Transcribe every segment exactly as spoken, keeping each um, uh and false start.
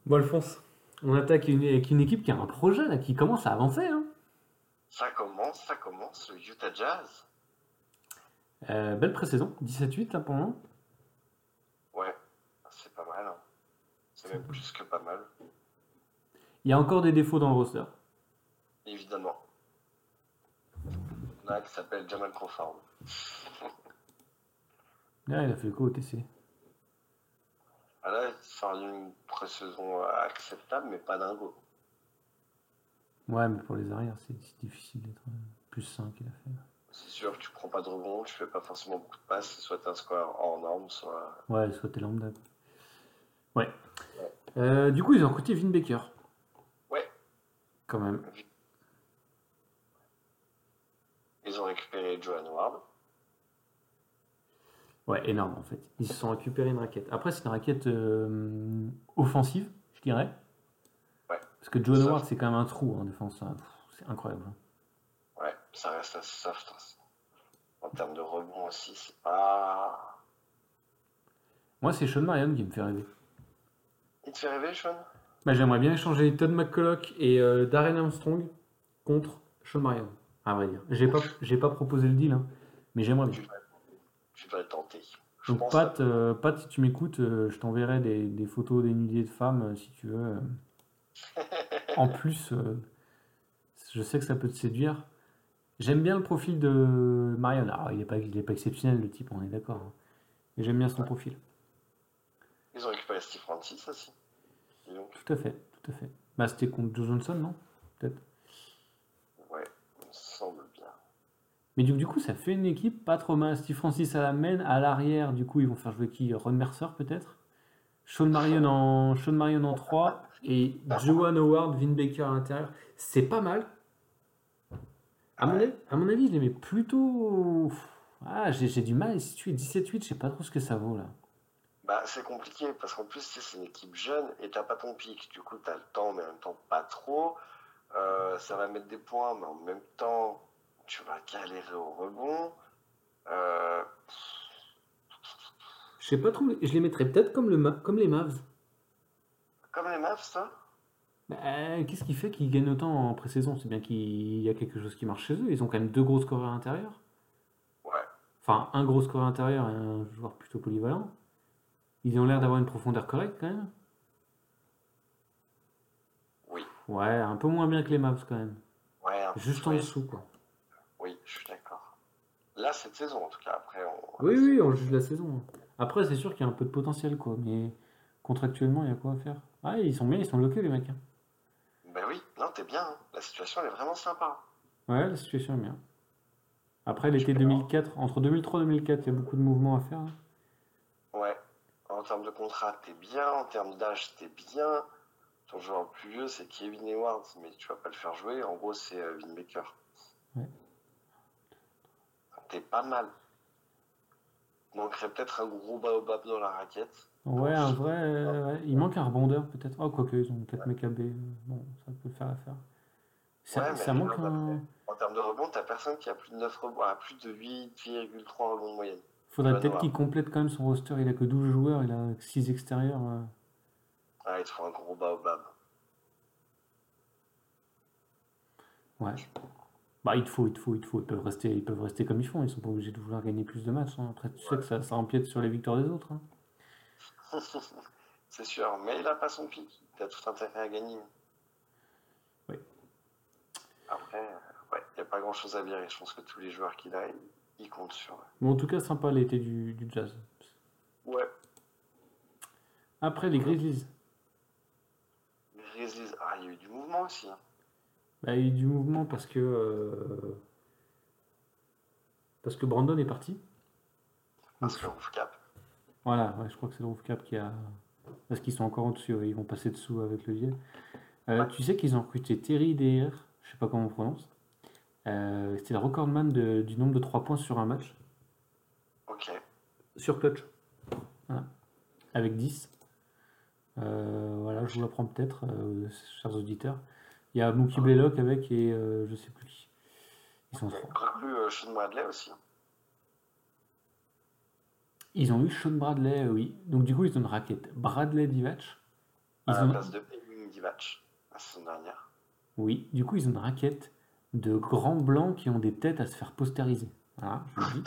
Bon, Alphonse, on attaque une- avec une équipe qui a un projet là, qui commence à avancer. Hein. Ça commence, ça commence, le Utah Jazz. Euh, belle pré-saison, dix-sept huit là pour le moment. Ouais, c'est pas mal, hein. C'est même plus que pas mal, Il y a encore des défauts dans le roster. évidemment. Il y en a un qui s'appelle Jamal Crawford. Ah, il a fait quoi au T C? Ah là, il sort une pré-saison acceptable, mais pas dingo. Ouais, mais pour les arrières, c'est c'est difficile d'être euh, plus cinq il a fait. C'est sûr, tu prends pas de rebond, tu fais pas forcément beaucoup de passes, soit t'as un score hors norme, soit. Ouais, soit t'es lambda. Ouais. Ouais, Euh, du coup, ils ont recruté Vin Baker, ouais. quand même. Ils ont récupéré Joan Ward. Ouais, énorme en fait. Ils se sont récupérés une raquette. Après, c'est une raquette euh, offensive, je dirais. Ouais, Parce que John soft. Howard, c'est quand même un trou en défense. Hein. Pff, c'est incroyable. Hein. Ouais, ça reste assez soft, hein. En termes de rebond aussi, c'est pas. Moi, c'est Sean Marion qui me fait rêver. Il te fait rêver, Sean? Bah, j'aimerais bien échanger Todd McCulloch et euh, Darren Armstrong contre Sean Marion, à vrai dire. J'ai pas, j'ai pas proposé le deal, hein, mais j'aimerais bien. Tu devrais, tu devrais le tenter. Je Donc pense que ça Pat, peut. euh, Pat, si tu m'écoutes, euh, je t'enverrai des, des photos des milliers de femmes, euh, si tu veux. euh. En plus, euh, je sais que ça peut te séduire. J'aime bien le profil de Marion. Alors, il est pas, il est pas exceptionnel, le type, on est d'accord. Hein. Mais j'aime bien son Ouais. profil. Ils ont récupéré Steve Francis aussi. Dis donc. Tout à fait, tout à fait. Bah, c'était contre Joe Johnson, non? Peut-être. Ouais, il me semble bien. Mais du, du coup, ça fait une équipe pas trop mal. Steve Francis à la main, à l'arrière, du coup, ils vont faire jouer qui? Ron Mercer peut-être? Sean Marion en, Sean Marion en trois et Joan Howard, Vin Baker à l'intérieur. C'est pas mal. À mon, Ouais. avis, à mon avis, je les mets plutôt. Ah, j'ai j'ai du mal à situer dix-sept huit, je sais pas trop ce que ça vaut là. Bah, c'est compliqué parce qu'en plus, tu sais, c'est une équipe jeune et t'as pas ton pic. Du coup, t'as le temps, mais en même temps, pas trop. Euh, ça va mettre des points, mais en même temps, tu vas galérer au rebond. Euh, Je sais pas trop, je les mettrais peut-être comme, le, comme les Mavs. Comme les Mavs, ça? Bah, qu'est-ce qui fait qu'ils gagnent autant en pré-saison? C'est bien qu'il y a quelque chose qui marche chez eux. Ils ont quand même deux gros scoreurs intérieurs. Ouais, Enfin, un gros scoreur intérieur et un joueur plutôt polyvalent. Ils ont l'air ouais, d'avoir une profondeur correcte quand même. oui. Ouais, un peu moins bien que les Mavs quand même. Ouais, un- Juste en oui, dessous quoi. oui, je suis d'accord. Là, cette saison, en tout cas. Après, on Oui, reste oui, loin. on juge la saison. Après, c'est sûr qu'il y a un peu de potentiel quoi. Mais contractuellement, il y a quoi à faire? Ah, ils sont bien, ils sont loqués les mecs. Hein. Ben oui, non, t'es bien, hein. La situation, elle est vraiment sympa. Ouais, la situation est bien. Après, Tu l'été peux. deux mille quatre, entre deux mille trois et deux mille quatre, il y a beaucoup de mouvements à faire. Hein. Ouais. En termes de contrat, t'es bien. En termes d'âge, t'es bien. Ton joueur le plus vieux, c'est Kevin Edwards, mais tu vas pas le faire jouer. En gros, c'est euh, Vin Baker. Ouais. T'es pas mal. Manquerait peut-être un gros baobab dans la raquette Ouais, pour un juste. vrai. euh, ouais. Il manque un rebondeur peut-être. Oh, quoique, ils ont quatre mecs à B. euh, Bon, ça peut faire l'affaire. Ça, Ouais, mais ça manque regarde un. après. En termes de rebond, t'as personne qui a plus de neuf rebonds, ah, plus de huit virgule trois rebonds de moyenne. Faudrait Johan peut-être Howard. qu'il complète quand même son roster. Il a que douze joueurs, il a six extérieurs. euh. Ah, il te faut un gros baobab. Ouais. Bah, il te faut, il te faut, il te faut. Ils peuvent rester, ils peuvent rester comme ils font. Ils sont pas obligés de vouloir gagner plus de matchs. Hein. Après, tu sais que Ouais. ça, ça empiète sur les victoires des autres. Hein. C'est sûr, mais il a pas son pic. Il a tout intérêt à gagner. Ouais. Après, euh, ouais, il n'y a pas grand chose à virer. Je pense que tous les joueurs qu'il a, ils, ils comptent sur eux. Bon, en tout cas, sympa l'été du, du Jazz. Ouais, Après, les cool. Grizzlies. Les Grizzlies, ah, il y a eu du mouvement aussi, hein. Bah, il y a eu du mouvement parce que, euh, parce que Brandon est parti. Donc, Parce que Roof Cap. voilà, ouais, je crois que c'est le Roof Cap qui a. Parce qu'ils sont encore au-dessus, ouais, ils vont passer dessous avec le Yale. Euh, Ouais, tu sais qu'ils ont recruté Terry D R, je sais pas comment on prononce. Euh, C'était le recordman de- du nombre de trois points sur un match, ok. sur clutch, voilà, avec dix. Euh, voilà, je vous l'apprends peut-être, euh, chers auditeurs. Il y a Mookie Blaylock avec et euh, je sais plus qui. Ils sont Ok. trois. Recrue euh, Sean Bradley aussi. Ils ont eu Sean Bradley, euh, oui. Donc du coup, ils ont une raquette Bradley Divac à Ils la ont... place de Emin Divac la saison dernière. Oui, du coup, ils ont une raquette de grands blancs qui ont des têtes à se faire postériser. Voilà, je le dis.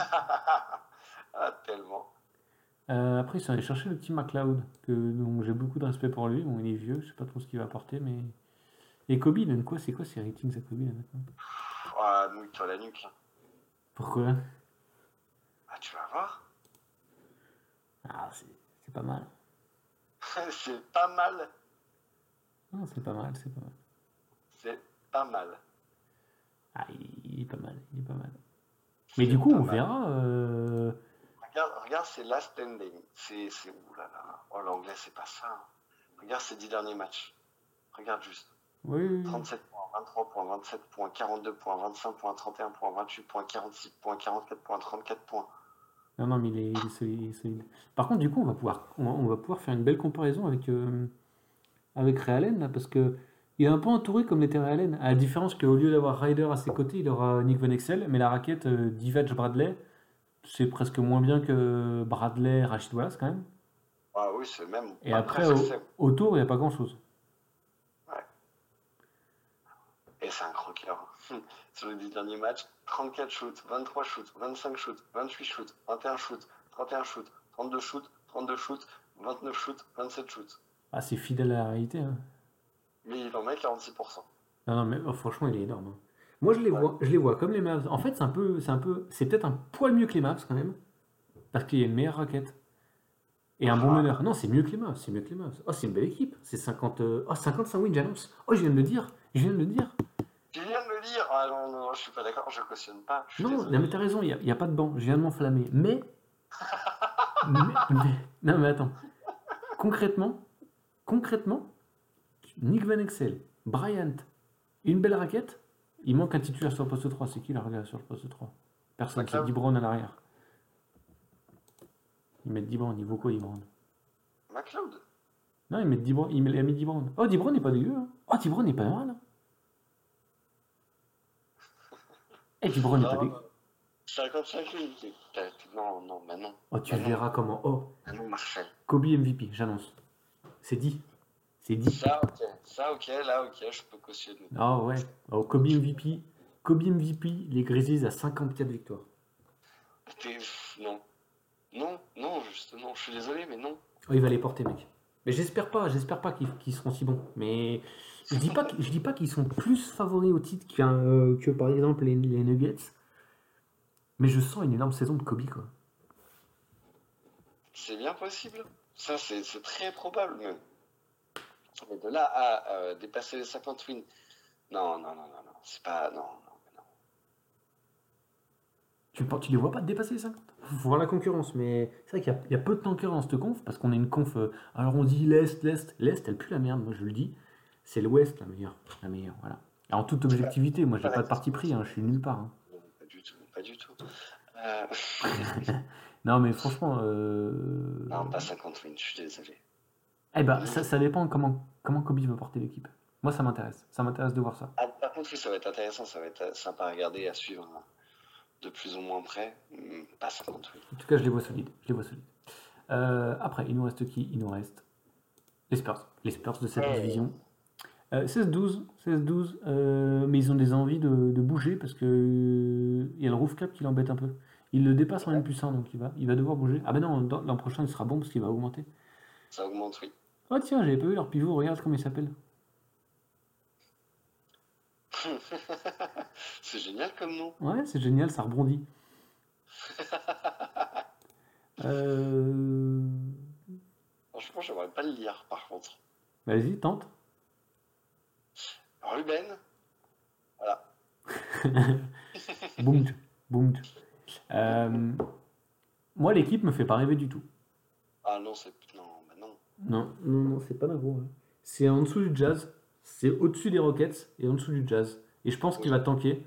Ah, tellement. Euh, après, ils sont allés chercher le petit McLeod, que, dont j'ai beaucoup de respect pour lui. Bon, il est vieux, je sais pas trop ce qu'il va apporter, mais... Et Kobe, il donne quoi? C'est quoi ses ratings à Kobe, là, maintenant? Ah, mouille-toi la nuque, là. Pourquoi? Ah, tu vas voir. Ah, c'est c'est pas mal. C'est pas mal. Non, c'est pas mal, c'est pas mal. C'est pas mal. Ah, il, il est pas mal, il est pas mal. Mais C'est du coup, pas on mal. verra. euh, Regarde, regarde, c'est last standing. C'est, c'est, ouh là là. Oh, l'anglais, c'est pas ça, hein. Regarde ces dix derniers matchs. Regarde juste. Oui, oui, oui. trente-sept points, vingt-trois points, vingt-sept points, quarante-deux points, vingt-cinq points, trente et un points, vingt-huit points, quarante-six points, quarante-quatre points, trente-quatre points. Non, non, mais il est, il est solide, il est solide. Par contre, du coup, on va pouvoir, on va, on va pouvoir faire une belle comparaison avec, euh, avec Ray Allen, là, parce que il est un peu entouré comme l'était Ray Allen. À la différence qu'au lieu d'avoir Ryder à ses côtés, il aura Nick Van Exel, mais la raquette euh, Divac Bradley, c'est presque moins bien que Bradley Rashid Wallace quand même. Ah oui, c'est même Et pas après, presque, au- c'est. autour, il n'y a pas grand-chose. Ouais. Et c'est un croqueur. Sur les dix derniers matchs, trente-quatre shoots, vingt-trois shoots, vingt-cinq shoots, vingt-huit shoots, vingt et un shoots, trente et un shoots, trente-deux shoots, trente-deux shoots, vingt-neuf shoots, vingt-sept shoots. Ah, c'est fidèle à la réalité, hein. Mais il en met quarante-six pour cent. Non, non, mais oh, franchement, il est énorme, hein. Moi, je les Ouais. vois, je les vois comme les Mavs. En fait, c'est un peu, c'est un peu, c'est peut-être un poil mieux que les Mavs quand même, parce qu'il y a une meilleure raquette et un bon Ah, meneur. Non, c'est mieux que les Mavs, c'est mieux que les Mavs. Oh, c'est une belle équipe. C'est cinquante, euh, oh, cinquante-cinq wins, j'annonce. Oh, je viens de le dire. Je viens de le dire. tu viens de le dire. Ah non, non, non, je suis pas d'accord, je cautionne pas. Je suis Non, désolé. non, mais t'as raison. Il n'y a, il y a pas de banc. Je viens de m'enflammer. Mais, mais, mais- non, mais attends. Concrètement, concrètement, Nick Van Exel, Bryant, une belle raquette. Il manque un titulaire sur le poste trois. C'est qui la regarde sur le poste trois? Personne. C'est McLeod. Dibron à l'arrière. Ils mettent Dibron. Il vaut quoi, Dibron? McLeod. Non, ils mettent Dibron. Il met- il a mis Dibron. Oh, Dibron n'est pas dégueu, hein. Oh, Dibron n'est pas mal, hein. Eh, Dibron n'est pas Non, dégueu. non. cinquante-cinq minutes. Non, non, bah non. Oh, tu Bah non, verras comment. Oh, bah non, Marcel. Kobe M V P, j'annonce. C'est dit. C'est dit. Ça, ok. Ça, ok. Là, ok, je peux cautionner. Ah ouais. Oh, Kobe M V P. Kobe M V P, les Grizzlies à cinquante-quatre victoires. T'es- Non. Non, non, justement. Je suis désolé, mais non. Oh, il va les porter, mec. Mais j'espère pas, j'espère pas qu'ils qu'ils seront si bons. Mais je dis pas, que- je dis pas qu'ils sont plus favoris au titre qu'un, euh, que par exemple les, les Nuggets. Mais je sens une énorme saison de Kobe, quoi. C'est bien possible. Ça, c'est c'est très probable, même. Mais de là à euh, dépasser les cinquante wins. Non, non, non, non, non. C'est pas. Non, non, non. Tu, pen- tu les vois pas dépasser les cinquante? Faut voir la concurrence, mais c'est vrai qu'il y a, il y a peu de tankers dans cette conf, parce qu'on est une conf. euh, alors on dit l'Est, l'Est, l'Est, elle pue la merde, moi je le dis. C'est l'Ouest la meilleure, la meilleure, voilà. Et en toute objectivité, moi j'ai Pas pas la de parti question. pris, hein, je suis nulle part, hein. Non, pas du tout, pas du tout. Euh, Non mais franchement, euh... Non, pas cinquante wins, je suis désolé. eh ben, Non. ça, ça dépend comment, comment Kobe veut porter l'équipe. Moi ça m'intéresse, ça m'intéresse de voir ça. Ah, par contre, oui, ça va être intéressant, ça va être sympa à regarder et à suivre hein, de plus ou moins près. Hmm, Pas cinquante wins. En tout cas, je les vois solides, je les vois solides. Euh, après, il nous reste qui? Il nous reste les Spurs, les Spurs de cette Ouais. division. Euh, seize douze, seize douze, euh, mais ils ont des envies de, de bouger parce que euh, il y a le roof cap qui l'embête un peu. Il le dépasse en N plus un, donc il va, il va devoir bouger. Ah ben non, dans- l'an prochain il sera bon parce qu'il va augmenter. Ça augmente, oui. Oh tiens, j'avais pas vu leur pivot, regarde comment il s'appelle. C'est génial comme nom. Ouais, c'est génial, ça rebondit. Euh... Franchement, j'aimerais pas le lire, par contre. Vas-y, tente. Ruben. Voilà. Boum, boum. Euh, moi, l'équipe me fait pas rêver du tout. Ah non, c'est. Non, bah non. Non, non, non, c'est pas Nagro, hein. C'est en dessous du Jazz. C'est au-dessus des Rockets et en dessous du Jazz. Et je pense qu'il Oui. va tanker.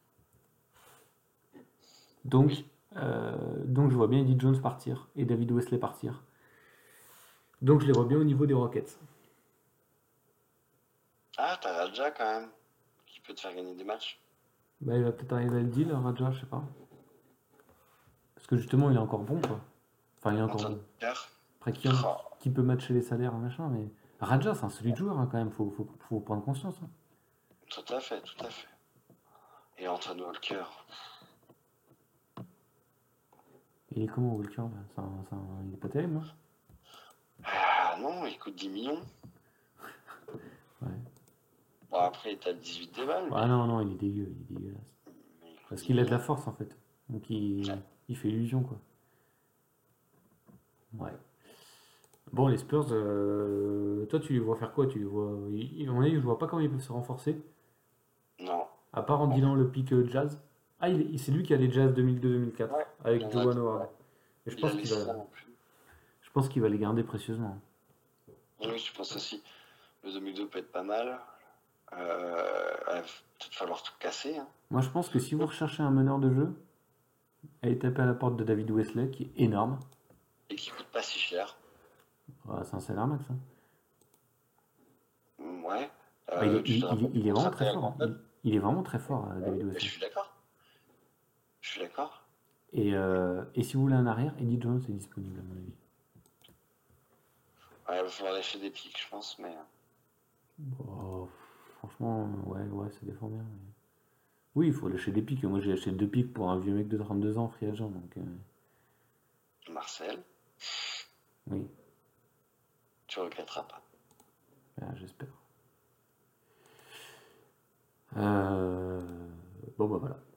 Donc, Oui. euh, donc je vois bien Eddie Jones partir et David Wesley partir. Donc je les vois bien au niveau des Rockets. Ah, t'as Raja quand même, qui peut te faire gagner des matchs. Bah, il va peut-être arriver à le deal, Raja, je sais pas. Parce que justement, il est encore bon, quoi. Enfin, il est encore Anthony bon. Walker. Après, qui, en- Oh, qui peut matcher les salaires, machin, mais Raja, c'est un solide joueur hein, quand même, faut, faut, faut prendre conscience. Hein. Tout à fait, tout à fait. Et Antoine Walker. Il est comment Walker là c'est un, c'est un- Il est pas terrible, non? Ah non, il coûte dix millions. Ouais. Bon, après, il est à dix-huit des balles, Ah mais, non, non, il est dégueu, il est dégueulasse. mais il coûte Parce dix qu'il a de la millions. force en fait. Donc il, Ouais. il fait illusion quoi. Ouais. Bon, les Spurs, euh, toi tu les vois faire quoi? Tu les vois. ils- À mon avis, je vois pas comment ils peuvent se renforcer. Non. À part en Bon. dealant le pic euh, Jazz. Ah, il est- c'est lui qui a les Jazz deux mille deux-deux mille quatre Ouais, il avec en a Joan deux, Howard. ouais. Et je Il a pense qu'il laissé va, ça non plus. je pense qu'il va les garder précieusement. Oui, je pense aussi. Le deux mille deux peut être pas mal. Euh, il va peut-être falloir tout casser. Hein. Moi, je pense que si vous recherchez un meneur de jeu, allez taper à la porte de David Wesley, qui est énorme. Et qui coûte pas si cher. Ah, c'est un salaire max. Hein. Ouais. Ah, il, Euh, est, tu te il, il est- rappelles du il est vraiment contrat de très Real fort. Madrid? Il, il est vraiment très fort, euh, David Mais je Wesley. suis d'accord. Je suis d'accord. Et, euh, et si vous voulez un arrière, Eddie Jones est disponible, à mon avis. Ouais, il va falloir lâcher des pics, je pense, mais. Bon, franchement, ouais, ouais, ça défend bien. mais- Oui, il faut lâcher des pics. Moi, j'ai acheté deux pics pour un vieux mec de trente-deux ans, free agent. Donc, euh, Marcel, oui, tu regretteras pas. ah, j'espère. Euh, Bon, bah voilà.